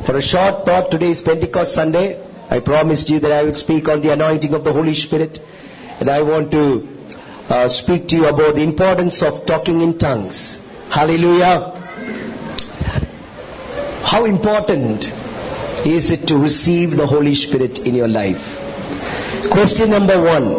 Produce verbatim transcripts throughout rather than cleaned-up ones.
For a short thought, today is Pentecost Sunday. I promised you that I would speak on the anointing of the Holy Spirit. And I want to uh, speak to you about the importance of talking in tongues. Hallelujah. How important is it to receive the Holy Spirit in your life? Question number one.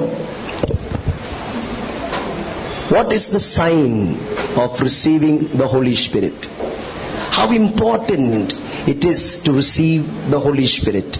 What is the sign of receiving the Holy Spirit? How important it is to receive the Holy Spirit.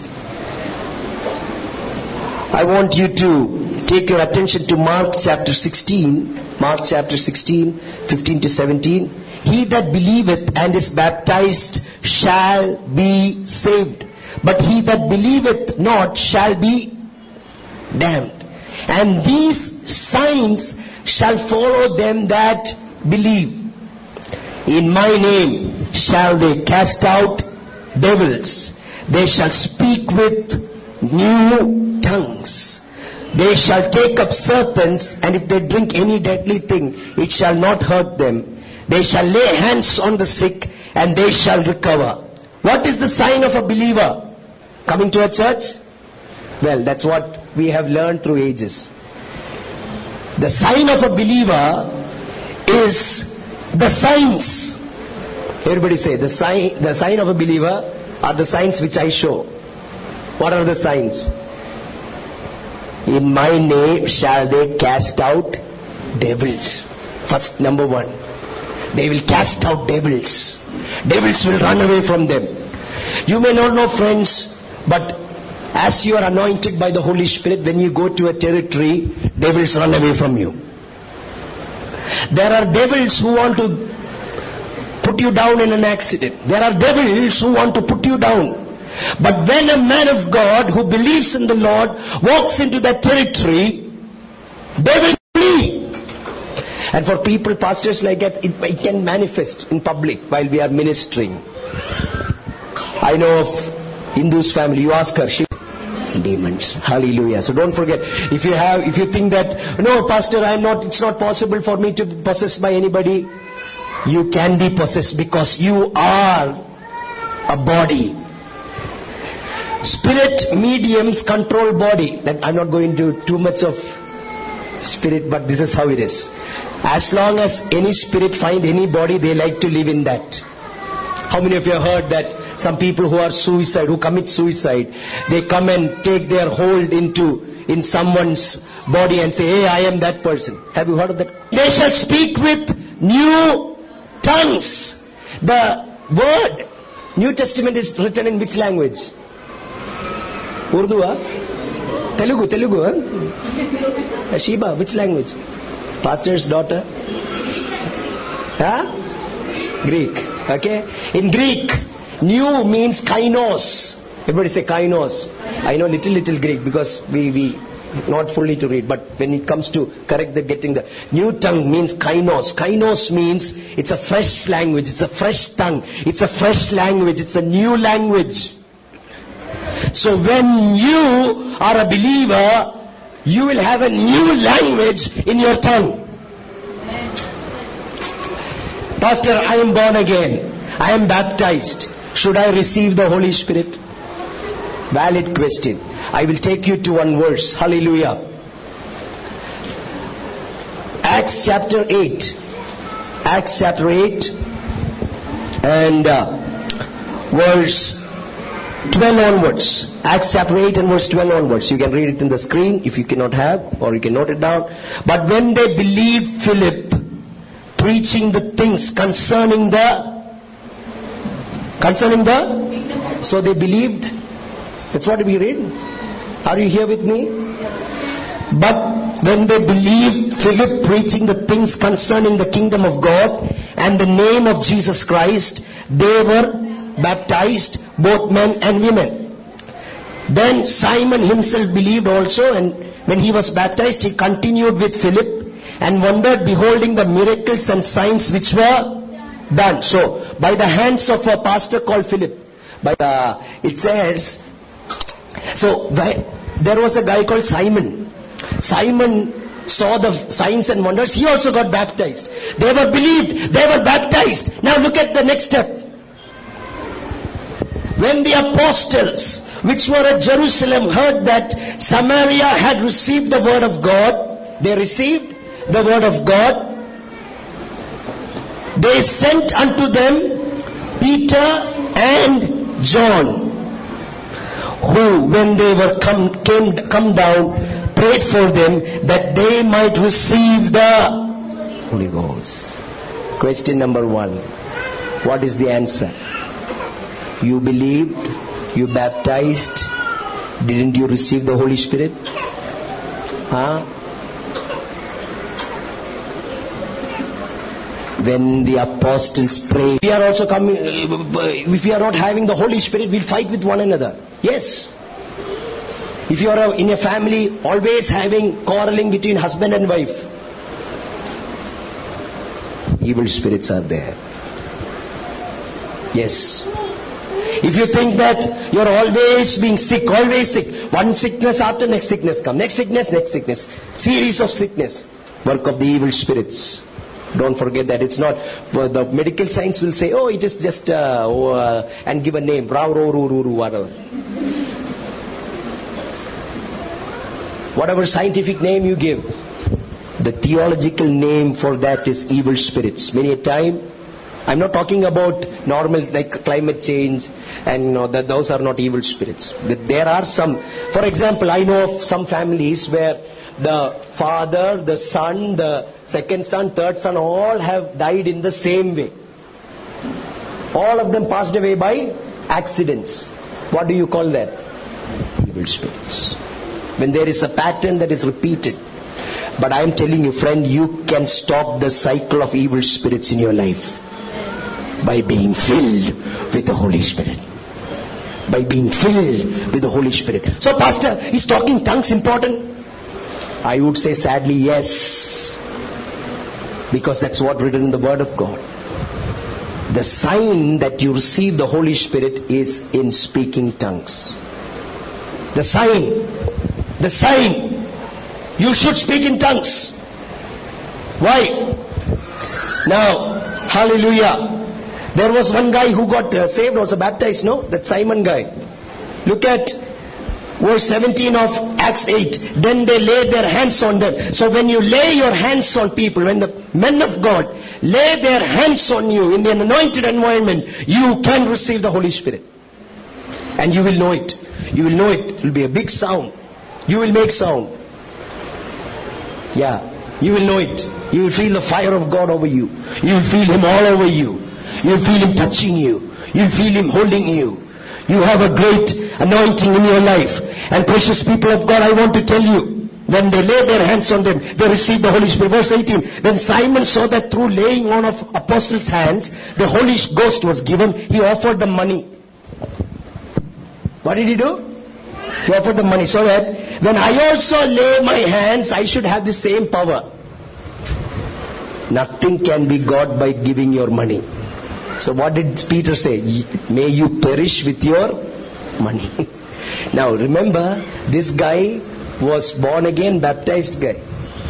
I want you to take your attention to Mark chapter sixteen. Mark chapter sixteen, fifteen to seventeen. He that believeth and is baptized shall be saved, but he that believeth not shall be damned. And these signs shall follow them that believe. In my name shall they cast out devils. They shall speak with new tongues. They shall take up serpents, and if they drink any deadly thing, it shall not hurt them. They shall lay hands on the sick, and they shall recover. What is the sign of a believer? Coming to a church? Well, that's what we have learned through ages. The sign of a believer is the signs. Everybody say, the sign, the sign of a believer are the signs which I show. What are the signs? In my name shall they cast out devils. First, number one. They will cast out devils. Devils will run away from them. You may not know, friends, but as you are anointed by the Holy Spirit, when you go to a territory, devils run away from you. There are devils who want to put you down in an accident. There are devils who want to put you down. But when a man of God who believes in the Lord walks into that territory, devils flee. And for people, pastors like that, it, it can manifest in public while we are ministering. I know of Hindu's family. You ask her, she demons. Hallelujah. So don't forget, if you have, if you think that, no, pastor, I'm not, it's not possible for me to be possessed by anybody. You can be possessed because you are a body. Spirit mediums control body. That I'm not going to too much of spirit, but this is how it is. As long as any spirit find any body, they like to live in that. How many of you have heard that some people who are suicide, who commit suicide, they come and take their hold into in someone's body and say, hey, I am that person. Have you heard of that? They shall speak with new tongues. The word New Testament is written in which language? Urdu, huh? Telugu, Telugu, huh? Sheba, which language? Pastor's daughter? Huh? Greek. Okay? In Greek, new means kainos. Everybody say kainos. I know little, little Greek because we, we not fully to read. But when it comes to correct the getting the new tongue means kainos. Kainos means it's a fresh language. It's a fresh tongue. It's a fresh language. It's a new language. So when you are a believer, you will have a new language in your tongue. Pastor, I am born again. I am baptized. Should I receive the Holy Spirit? Valid question. I will take you to one verse. Hallelujah. Acts chapter eight. Acts chapter eight and uh, verse twelve onwards. Acts chapter eight and verse twelve onwards. You can read it in the screen if you cannot have, or you can note it down. But when they believed Philip, preaching the things concerning the concerning the so they believed. That's what we read. Are you here with me? Yes. But when they believed Philip preaching the things concerning the kingdom of God and the name of Jesus Christ, they were baptized, both men and women. Then Simon himself believed also, and when he was baptized, he continued with Philip and wondered, beholding the miracles and signs which were done. So, by the hands of a pastor called Philip. By uh, it says, so there was a guy called Simon. Simon saw the signs and wonders. He also got baptized. They were believed. They were baptized. Now look at the next step. When the apostles, which were at Jerusalem, heard that Samaria had received the word of God, they received the word of God, they sent unto them Peter and John, who, when they were come, came, come down, prayed for them that they might receive the Holy Ghost. Question number one. What is the answer? You believed, you baptized, didn't you receive the Holy Spirit? Huh? When the apostles prayed, we are also coming, if we are not having the Holy Spirit, we'll fight with one another. Yes. If you are in a family always having quarreling between husband and wife, evil spirits are there. Yes. If you think that you're always being sick, always sick, one sickness after next sickness come, next sickness, next sickness, series of sickness, work of the evil spirits. Don't forget that. It's not, the medical science will say, oh, it is just, uh, oh, uh, and give a name, rao, ro, ru, ru, ru, whatever. Whatever scientific name you give, the theological name for that is evil spirits. Many a time, I'm not talking about normal like climate change and you know, that those are not evil spirits. There are some, for example, I know of some families where the father, the son, the second son, third son, all have died in the same way. All of them passed away by accidents. What do you call that? Evil spirits. When there is a pattern that is repeated. But I am telling you, friend, you can stop the cycle of evil spirits in your life by being filled with the Holy Spirit. By being filled with the Holy Spirit. So, Pastor, is talking tongues important? I would say sadly yes. Because that's what written in the Word of God. The sign that you receive the Holy Spirit is in speaking tongues. The sign. The sign. You should speak in tongues. Why? Now, hallelujah. There was one guy who got uh, saved, also baptized, no? That Simon guy. Look at verse seventeen of Acts eight. Then they laid their hands on them. So when you lay your hands on people, when the men of God lay their hands on you in the anointed environment, you can receive the Holy Spirit. And you will know it. You will know it. It will be a big sound. You will make sound. Yeah. You will know it. You will feel the fire of God over you. You will feel Him all over you. You will feel Him touching you. You will feel Him holding you. You have a great anointing in your life. And precious people of God, I want to tell you, when they lay their hands on them, they received the Holy Spirit. Verse eighteen, when Simon saw that through laying on of apostles' hands, the Holy Ghost was given, he offered them money. What did he do? He offered them money so that when I also lay my hands, I should have the same power. Nothing can be got by giving your money. So what did Peter say? May you perish with your money. Now remember, this guy was born again, baptized guy.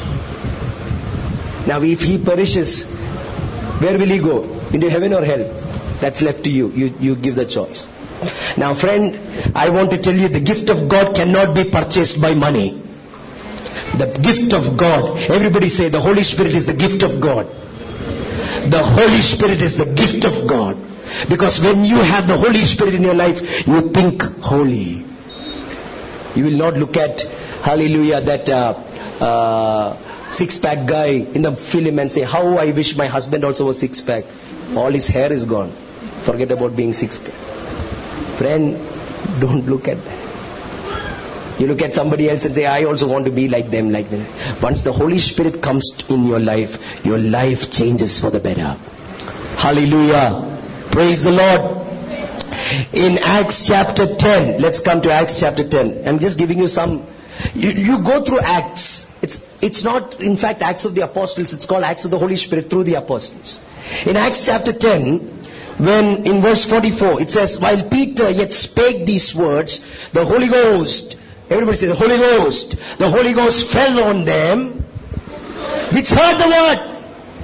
Now if he perishes, where will he go? Into heaven or hell? That's left to you. You, you give the choice. Now friend, I want to tell you, the gift of God cannot be purchased by money. The gift of God. Everybody say the Holy Spirit is the gift of God. The Holy Spirit is the gift of God. Because when you have the Holy Spirit in your life, you think holy. You will not look at, hallelujah, that uh, uh, six-pack guy in the film and say, how I wish my husband also was six-pack. All his hair is gone. Forget about being six-pack. Friend, don't look at that. You look at somebody else and say, I also want to be like them, like them. Once the Holy Spirit comes in your life, your life changes for the better. Hallelujah. Praise the Lord. In Acts chapter ten, let's come to Acts chapter ten. I'm just giving you some, you, you go through Acts. It's, it's not, in fact, Acts of the Apostles. It's called Acts of the Holy Spirit through the Apostles. In Acts chapter ten, when in verse forty-four, it says, while Peter yet spake these words, the Holy Ghost, everybody say the Holy Ghost. The Holy Ghost fell on them, which heard the word.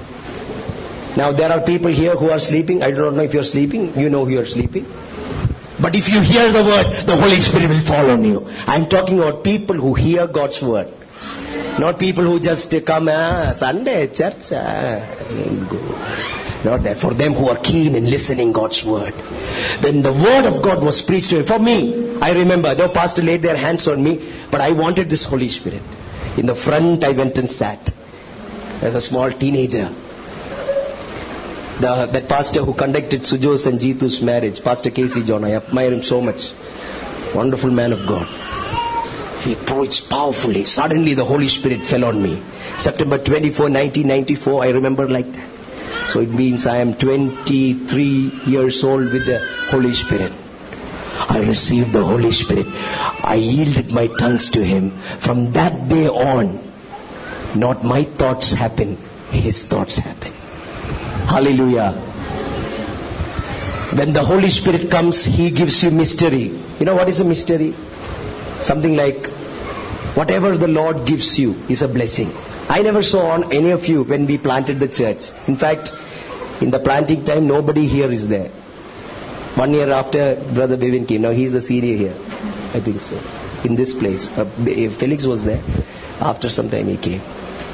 Now there are people here who are sleeping. I don't know if you're sleeping. You know you're sleeping. But if you hear the word, the Holy Spirit will fall on you. I'm talking about people who hear God's word. Not people who just come, ah, Sunday, church, ah, go. Not that. For them who are keen in listening God's word. When the word of God was preached to him, for me, I remember, no pastor laid their hands on me, but I wanted this Holy Spirit. In the front, I went and sat as a small teenager. The, that pastor who conducted Sujos and Jeetu's marriage, Pastor Casey John, I admire him so much. Wonderful man of God. He preached powerfully. Suddenly the Holy Spirit fell on me. September twenty-fourth, nineteen ninety-four, I remember like that. So it means I am twenty-three years old with the Holy Spirit. I received the Holy Spirit. I yielded my tongues to Him. From that day on, not my thoughts happen, His thoughts happen. Hallelujah. When the Holy Spirit comes, He gives you mystery. You know what is a mystery? Something like, whatever the Lord gives you is a blessing. I never saw on any of you when we planted the church. In fact, in the planting time, nobody here is there. One year after Brother Bivin came. Now he's the senior here. I think so. In this place. Uh, Felix was there. After some time he came.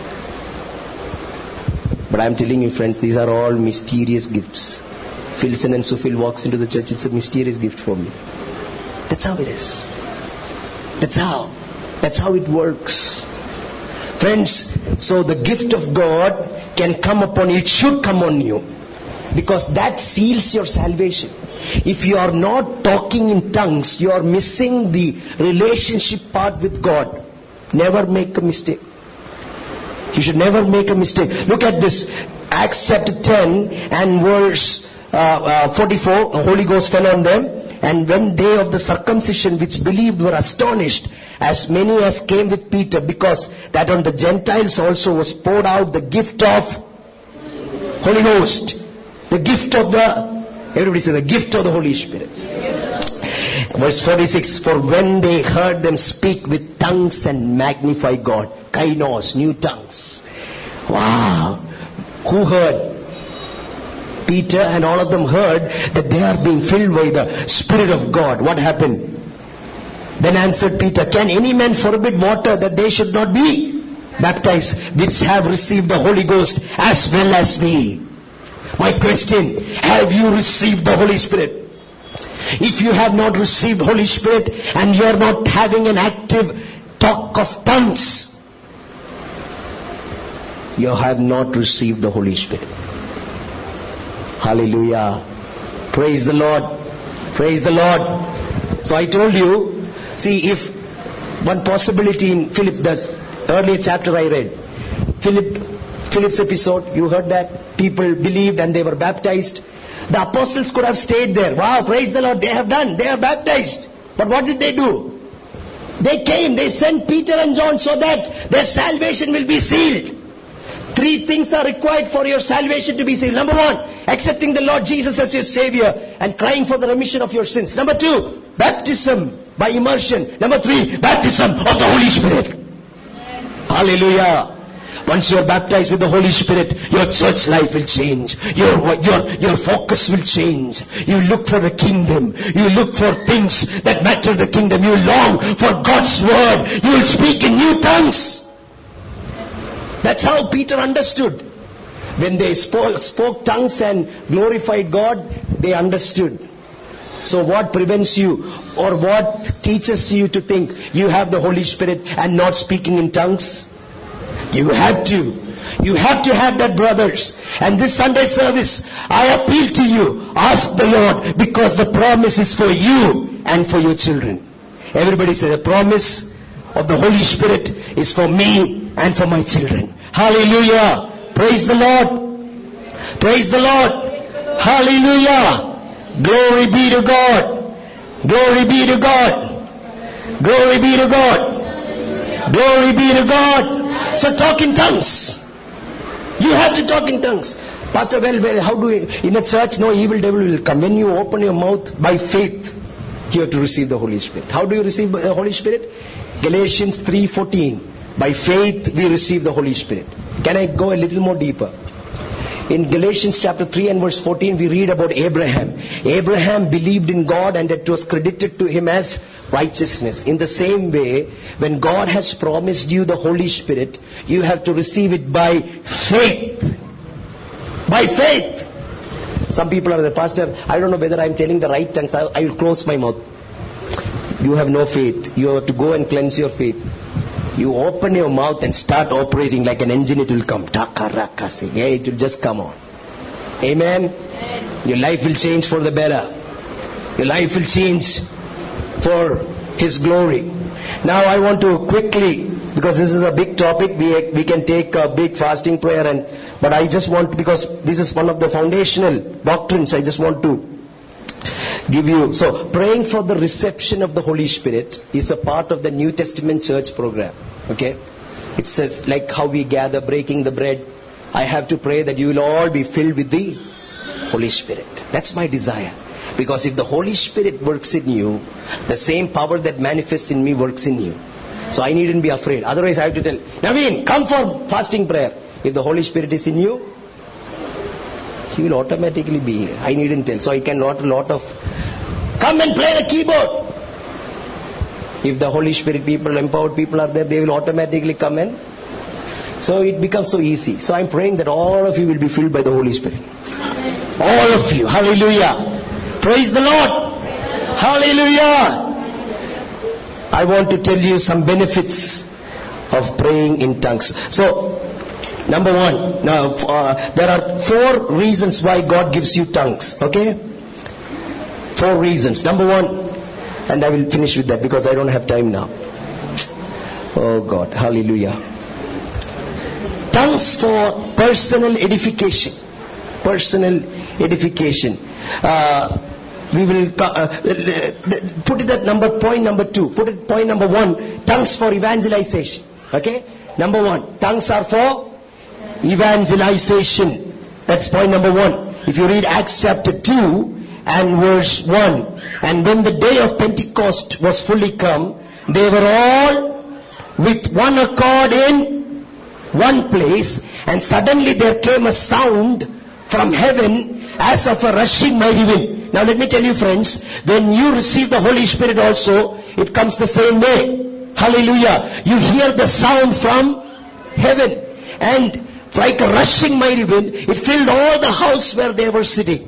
But I'm telling you friends, these are all mysterious gifts. Philson and Sufil walks into the church. It's a mysterious gift for me. That's how it is. That's how. That's how it works. Friends, so the gift of God can come upon you. It should come on you. Because that seals your salvation. If you are not talking in tongues, you are missing the relationship part with God. Never make a mistake. You should never make a mistake. Look at this. Acts chapter ten and verse uh, uh, forty-four. The Holy Ghost fell on them. And when they of the circumcision which believed were astonished, as many as came with Peter, because that on the Gentiles also was poured out the gift of Holy Ghost. The gift of the, everybody say the gift of the Holy Spirit. Verse forty-six, for when they heard them speak with tongues and magnify God. Kainos, new tongues. Wow. Who heard? Peter and all of them heard that they are being filled by the Spirit of God. What happened? Then answered Peter, can any man forbid water that they should not be baptized, which have received the Holy Ghost as well as we? My question, have you received the Holy Spirit? If you have not received Holy Spirit and you are not having an active talk of tongues, you have not received the Holy Spirit. Hallelujah. Praise the Lord. Praise the Lord. So I told you, see, if one possibility in Philip, the earlier chapter I read, Philip, Philip's episode, you heard that? People believed and they were baptized. The apostles could have stayed there. Wow, praise the Lord, they have done. They are baptized. But what did they do? They came, they sent Peter and John so that their salvation will be sealed. Three things are required for your salvation to be sealed. Number one, accepting the Lord Jesus as your Savior and crying for the remission of your sins. Number two, baptism by immersion. Number three, baptism of the Holy Spirit. Hallelujah. Once you are baptized with the Holy Spirit, your church life will change. Your, your, your focus will change. You look for the kingdom. You look for things that matter the kingdom. You long for God's word. You will speak in new tongues. That's how Peter understood. When they spoke, spoke tongues and glorified God, they understood. So what prevents you or what teaches you to think you have the Holy Spirit and not speaking in tongues? You have to. You have to have that, brothers. And this Sunday service, I appeal to you. Ask the Lord, because the promise is for you and for your children. Everybody say, the promise of the Holy Spirit is for me and for my children. Hallelujah. Praise the Lord. Praise the Lord. Hallelujah. Glory be to God. Glory be to God. Glory be to God. Glory be to God. So talk in tongues. You have to talk in tongues. Pastor, well, well, how do we, in a church, no evil devil will come. When you open your mouth by faith, you have to receive the Holy Spirit. How do you receive the Holy Spirit? Galatians three fourteen. By faith we receive the Holy Spirit. Can I go a little more deeper? In Galatians chapter three and verse fourteen, we read about Abraham. Abraham believed in God and it was credited to him as righteousness. In the same way, when God has promised you the Holy Spirit, you have to receive it by faith. By faith. Some people are the pastor, I don't know whether I'm telling the right tongues. I, I will close my mouth. You have no faith. You have to go and cleanse your faith. You open your mouth and start operating like an engine, it will come. Yeah, it will just come on. Amen? Amen. Your life will change for the better. Your life will change for His glory. Now I want to quickly, because this is a big topic, we, we can take a big fasting prayer, and but I just want, because this is one of the foundational doctrines, I just want to give you. So praying for the reception of the Holy Spirit is a part of the New Testament church program. Okay, it says like how we gather, breaking the bread. I have to pray that you will all be filled with the Holy Spirit. That's my desire. Because if the Holy Spirit works in you, the same power that manifests in me works in you. So I needn't be afraid. Otherwise I have to tell, Naveen, come for fasting prayer. If the Holy Spirit is in you, He will automatically be here. I needn't tell. So I can lot a lot of, come and play the keyboard. If the Holy Spirit people, empowered people are there, they will automatically come in. So it becomes so easy. So I'm praying that all of you will be filled by the Holy Spirit. All of you. Hallelujah. Praise the Lord. Hallelujah. I want to tell you some benefits of praying in tongues. So, number one, now uh, there are four reasons why God gives you tongues. Okay? Four reasons. Number one, and I will finish with that because I don't have time now. Oh God, hallelujah. Tongues for personal edification. Personal edification. Uh, we will uh, put it at number point number two. Put it point number one. Tongues for evangelization. Okay? Number one. Tongues are for evangelization. That's point number one. If you read Acts chapter two and verse one. And when the day of Pentecost was fully come, they were all with one accord in one place, and suddenly there came a sound from heaven as of a rushing mighty wind. Now let me tell you, friends, when you receive the Holy Spirit also, it comes the same way. Hallelujah. You hear the sound from heaven, and like a rushing mighty wind, it filled all the house where they were sitting.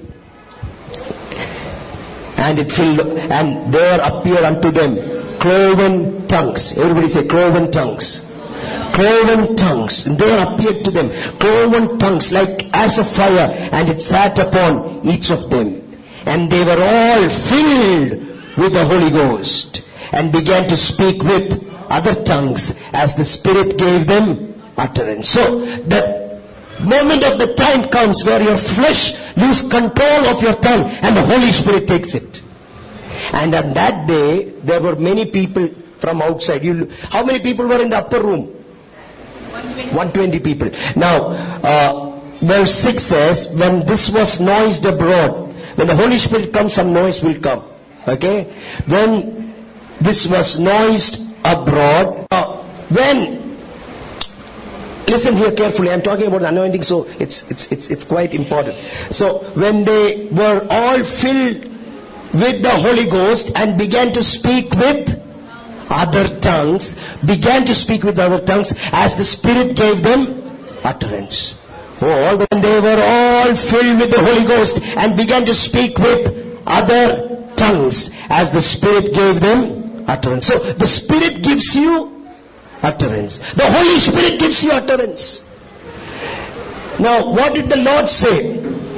And it filled, and there appeared unto them cloven tongues. Everybody say cloven tongues. Cloven tongues. And there appeared to them cloven tongues like as of fire, and it sat upon each of them. And they were all filled with the Holy Ghost, and began to speak with other tongues as the Spirit gave them utterance. So the moment of the time comes where your flesh loses control of your tongue and the Holy Spirit takes it. And on that day there were many people from outside. You, how many people were in the upper room? one hundred twenty people. Now uh, verse six says, when this was noised abroad, when the Holy Spirit comes, some noise will come. Okay? When this was noised abroad, uh, when, listen here carefully, I'm talking about anointing, so it's, it's, it's, it's quite important. So, when they were all filled with the Holy Ghost and began to speak with other tongues, began to speak with other tongues as the Spirit gave them utterance. Oh, all the, they were all filled with the Holy Ghost and began to speak with other tongues as the Spirit gave them utterance. So the Spirit gives you utterance. The Holy Spirit gives you utterance. Now what did the Lord say?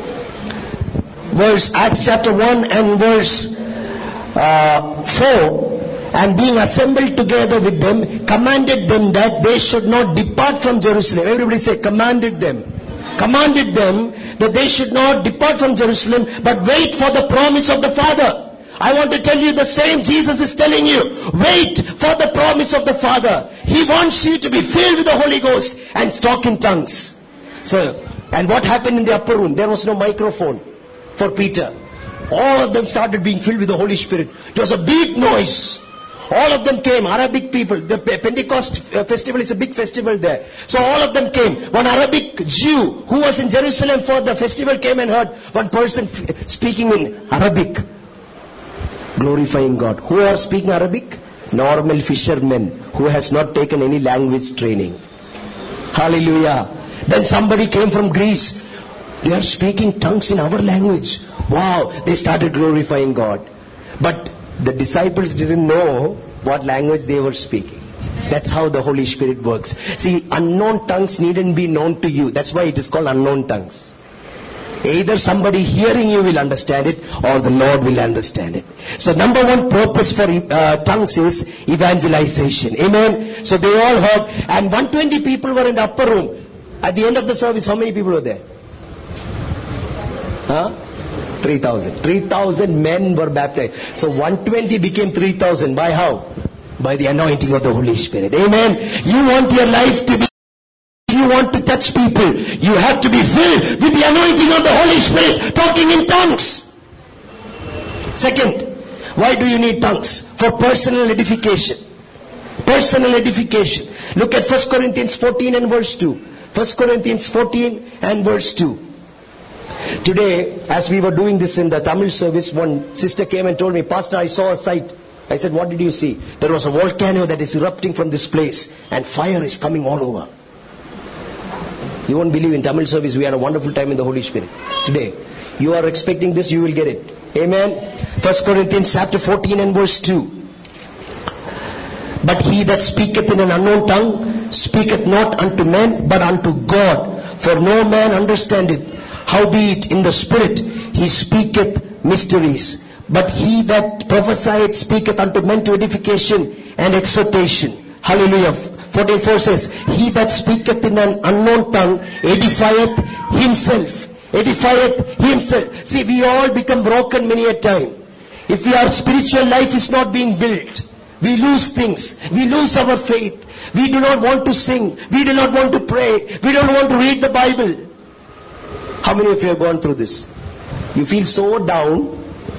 Verse Acts chapter one and verse uh, four. And being assembled together with them, commanded them that they should not depart from Jerusalem. Everybody say, commanded them. Commanded them that they should not depart from Jerusalem, but wait for the promise of the Father. I want to tell you the same Jesus is telling you. Wait for the promise of the Father. He wants you to be filled with the Holy Ghost and talk in tongues. So, and what happened in the upper room? There was no microphone for Peter. All of them started being filled with the Holy Spirit. It was a big noise. All of them came, Arabic people. The Pentecost festival is a big festival there. So all of them came. One Arabic Jew who was in Jerusalem for the festival came and heard one person speaking in Arabic, glorifying God. Who are speaking Arabic? Normal fishermen who has not taken any language training. Hallelujah. Then somebody came from Greece. They are speaking tongues in our language. Wow. They started glorifying God. But the disciples didn't know what language they were speaking. That's how the Holy Spirit works. See, unknown tongues needn't be known to you. That's why it is called unknown tongues. Either somebody hearing you will understand it, or the Lord will understand it. So number one purpose for uh, tongues is evangelization. Amen. So they all heard, and one hundred twenty people were in the upper room. At the end of the service, how many people were there? Huh? three thousand. three thousand men were baptized. So one hundred twenty became three thousand. By how? By the anointing of the Holy Spirit. Amen. You want your life to be, if you want to touch people, you have to be filled with the anointing of the Holy Spirit, talking in tongues. Second, why do you need tongues? For personal edification. Personal edification. Look at First Corinthians fourteen and verse two. First Corinthians fourteen and verse two. Today, as we were doing this in the Tamil service, one sister came and told me, Pastor, I saw a sight. I said, what did you see? There was a volcano that is erupting from this place, and fire is coming all over. You won't believe, in Tamil service we had a wonderful time in the Holy Spirit. Today, you are expecting this, you will get it. Amen. First Corinthians chapter fourteen and verse two. But he that speaketh in an unknown tongue speaketh not unto men, but unto God. For no man understandeth. Howbeit in the Spirit he speaketh mysteries. But he that prophesieth speaketh unto men to edification and exhortation. Hallelujah. forty-four says, he that speaketh in an unknown tongue edifieth himself. Edifieth himself. See, we all become broken many a time. If our spiritual life is not being built, we lose things. We lose our faith. We do not want to sing. We do not want to pray. We don't want to read the Bible. How many of you have gone through this? You feel so down.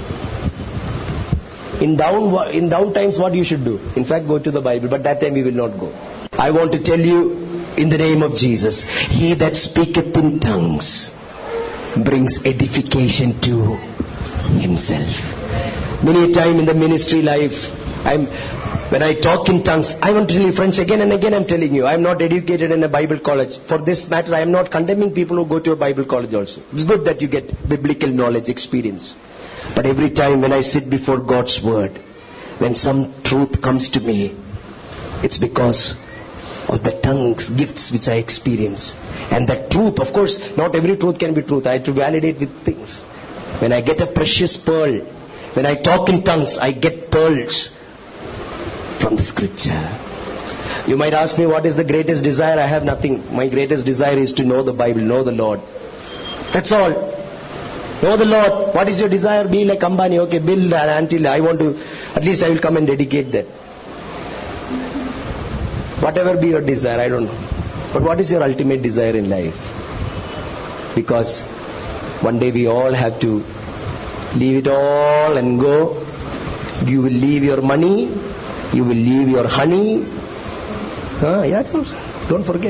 In down in down times, what you should do? In fact, go to the Bible. But that time we will not go. I want to tell you, in the name of Jesus, he that speaketh in tongues brings edification to himself. Many a time in the ministry life, I'm when I talk in tongues, I want to tell you, friends, again and again I'm telling you, I am not educated in a Bible college. For this matter, I am not condemning people who go to a Bible college also. It's good that you get biblical knowledge, experience. But every time when I sit before God's word, when some truth comes to me, it's because of the tongues, gifts which I experience. And that truth, of course, not every truth can be truth. I have to validate with things. When I get a precious pearl, when I talk in tongues, I get pearls from the scripture. You might ask me, what is the greatest desire? I have nothing. My greatest desire is to know the Bible, know the Lord. That's all. Know the Lord. What is your desire? Be like Ambani. Okay, build until I want to, at least I will come and dedicate that. Whatever be your desire, I don't know. But what is your ultimate desire in life? Because one day we all have to leave it all and go. You will leave your money. You will leave your honey. Huh? Yeah, don't forget.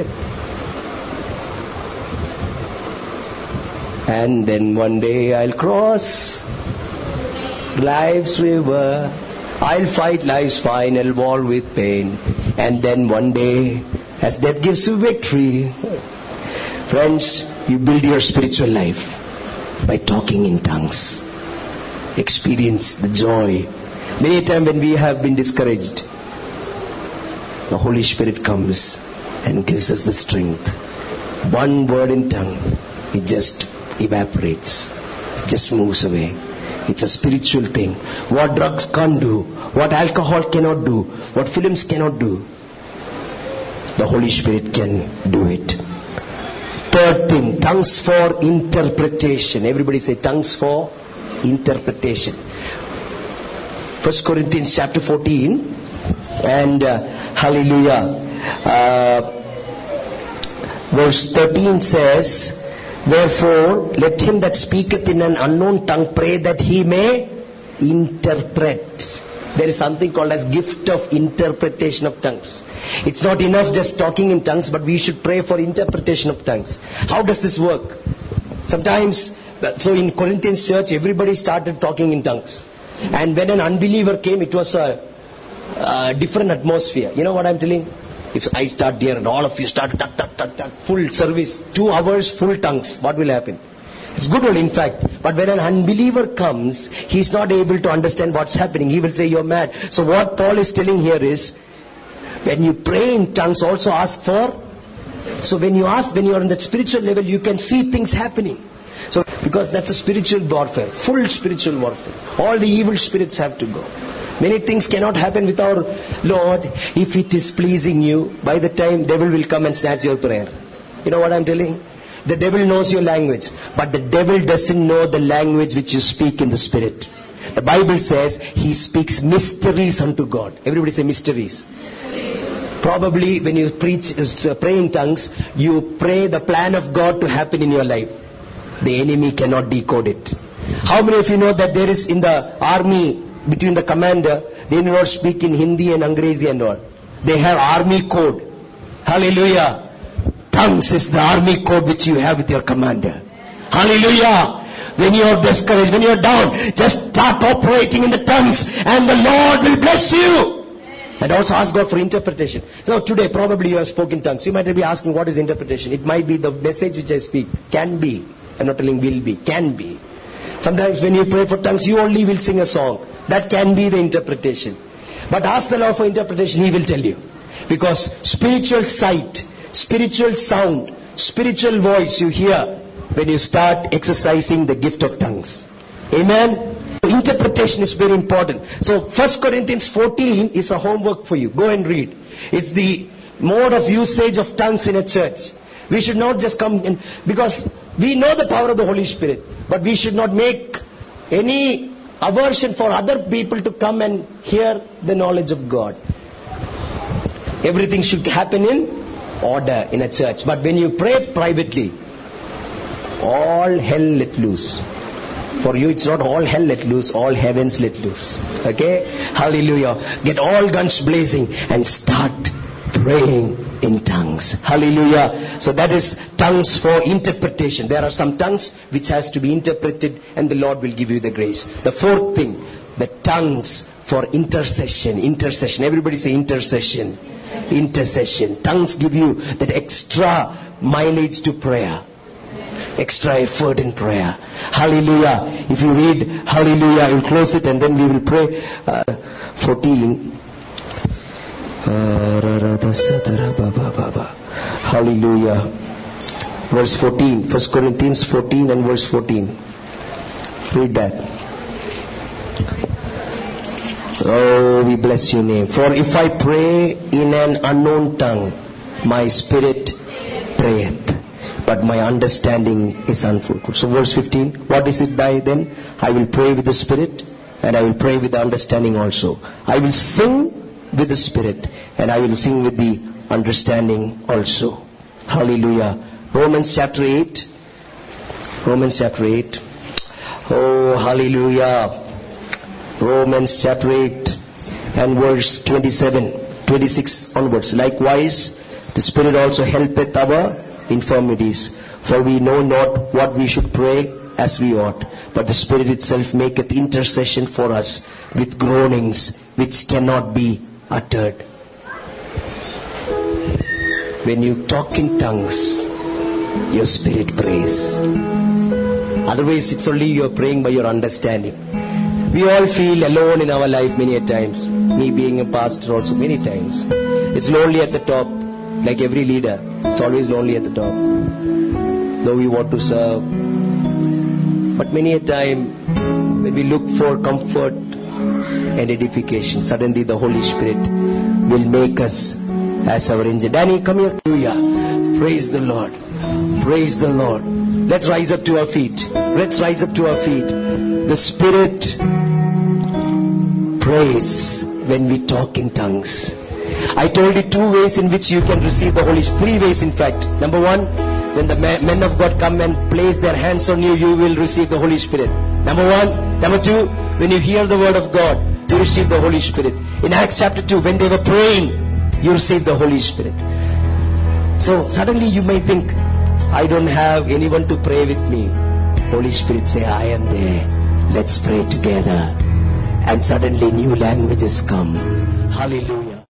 And then one day I'll cross life's river. I'll fight life's final war with pain. And then one day, as death gives you victory, friends, you build your spiritual life by talking in tongues. Experience the joy. Many times when we have been discouraged, the Holy Spirit comes and gives us the strength. One word in tongue, it just evaporates, just moves away. It's a spiritual thing. What drugs can't do, what alcohol cannot do, what films cannot do, the Holy Spirit can do it. Third thing, tongues for interpretation. Everybody say tongues for interpretation. First Corinthians chapter fourteen and uh, hallelujah. Uh, verse thirteen says, wherefore let him that speaketh in an unknown tongue pray that he may interpret. There is something called as gift of interpretation of tongues. It's not enough just talking in tongues, but we should pray for interpretation of tongues. How does this work? Sometimes, so in Corinthians church, everybody started talking in tongues. And when an unbeliever came, it was a, a different atmosphere. You know what I'm telling? If I start here and all of you start tuck, tuck, tuck, tuck, full service, two hours, full tongues, what will happen? It's good only, in fact. But when an unbeliever comes, he's not able to understand what's happening. He will say, you're mad. So what Paul is telling here is, when you pray in tongues, also ask for. So when you ask, when you are on that spiritual level, you can see things happening. So, because that's a spiritual warfare, full spiritual warfare. All the evil spirits have to go. Many things cannot happen with our Lord. If it is pleasing you, by the time devil will come and snatch your prayer. You know what I'm telling? The devil knows your language, but the devil doesn't know the language which you speak in the spirit. The Bible says he speaks mysteries unto God. Everybody say mysteries. Probably when you preach, pray in tongues, you pray the plan of God to happen in your life. The enemy cannot decode it. How many of you know that there is in the army, between the commander, they do not speak in Hindi and Angrezi and all. They have army code. Hallelujah. Tongues is the army code which you have with your commander. Hallelujah. When you are discouraged, when you are down, just start operating in the tongues and the Lord will bless you. And also ask God for interpretation. So today probably you have spoken tongues. You might be asking, what is interpretation? It might be the message which I speak. Can be. I'm not telling will be. Can be. Sometimes when you pray for tongues, you only will sing a song. That can be the interpretation. But ask the Lord for interpretation, He will tell you. Because spiritual sight, spiritual sound, spiritual voice you hear when you start exercising the gift of tongues. Amen? Interpretation is very important. So First Corinthians fourteen is a homework for you. Go and read. It's the mode of usage of tongues in a church. We should not just come in, because we know the power of the Holy Spirit, but we should not make any aversion for other people to come and hear the knowledge of God. Everything should happen in order in a church. But when you pray privately, all hell let loose. For you it's not all hell let loose, all heavens let loose. Okay? Hallelujah. Get all guns blazing and start praying in tongues. Hallelujah. So that is tongues for interpretation. There are some tongues which has to be interpreted and the Lord will give you the grace. The fourth thing, the tongues for intercession. Intercession. Everybody say intercession. Intercession. Tongues give you that extra mileage to prayer. Extra effort in prayer. Hallelujah. If you read Hallelujah, I will close it and then we will pray. Uh, fourteen. Hallelujah. Verse fourteen. First Corinthians fourteen and verse fourteen. Read that. Oh, we bless your name. For if I pray in an unknown tongue, my spirit prayeth, but my understanding is unfulfilled. So verse fifteen, what is it thy then? I will pray with the spirit, and I will pray with the understanding also. I will sing with the spirit, and I will sing with the understanding also. Hallelujah. Romans chapter eight. Romans chapter eight. Oh, hallelujah. Romans chapter eight and verse twenty-seven, twenty-six onwards. Likewise, the Spirit also helpeth our infirmities. For we know not what we should pray as we ought, but the Spirit itself maketh intercession for us with groanings which cannot be uttered. When you talk in tongues, your spirit prays. Otherwise, it's only you are praying by your understanding. We all feel alone in our life many a times. Me being a pastor also many times. It's lonely at the top, like every leader. It's always lonely at the top, though we want to serve. But many a time, when we look for comfort and edification, suddenly the Holy Spirit will make us as our angel. Danny, come here. Hallelujah. Praise the Lord. Praise the Lord. Let's rise up to our feet. Let's rise up to our feet. The Spirit prays when we talk in tongues. I told you two ways in which you can receive the Holy Spirit. Three ways in fact. Number one, when the men of God come and place their hands on you, you will receive the Holy Spirit. Number one. Number two, when you hear the word of God, you receive the Holy Spirit. In Acts chapter two, when they were praying, you receive the Holy Spirit. So suddenly you may think, I don't have anyone to pray with me. Holy Spirit say, I am there. Let's pray together. And suddenly new languages come. Hallelujah.